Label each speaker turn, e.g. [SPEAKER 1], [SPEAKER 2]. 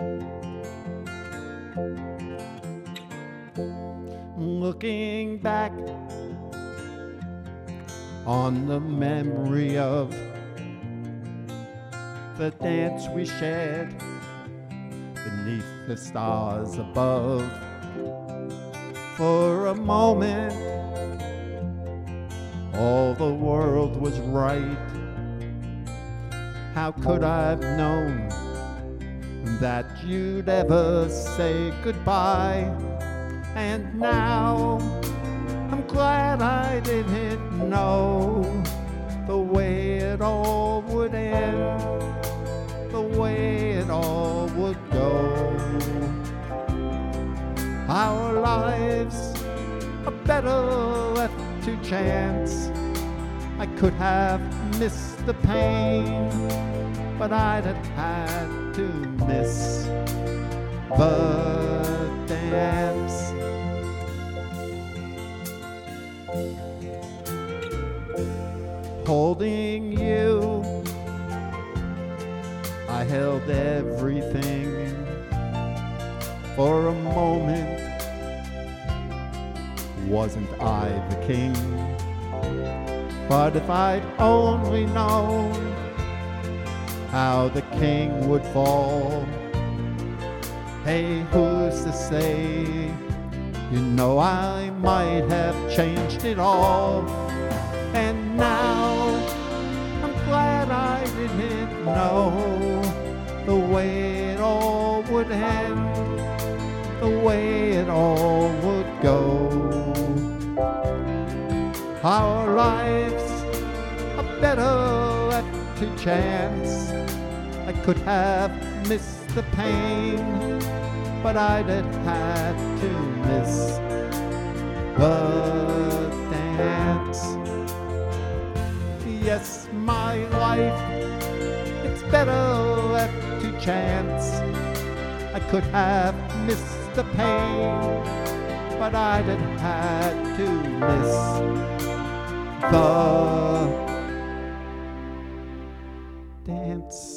[SPEAKER 1] Looking back on the memory of the dance we shared beneath the stars above. For a moment, all the world was right. How could I've known that you'd ever say goodbye? And now I'm glad I didn't know the way it all would end, the way it all would go. Our lives are better left to chance. I could have missed the pain, but I'd have had to miss the dance. Holding you, I held everything. For a moment, wasn't I the king? But if I'd only known how the king would fall, hey, who's to say? You know, I might have changed it all. And now I'm glad I didn't know the way it all would end, the way it all would go. Our lives are better left to chance. I could have missed the pain, but I'd have had to miss the dance. Yes, my life, it's better left to chance. I could have missed the pain, but I'd have had to miss the dance.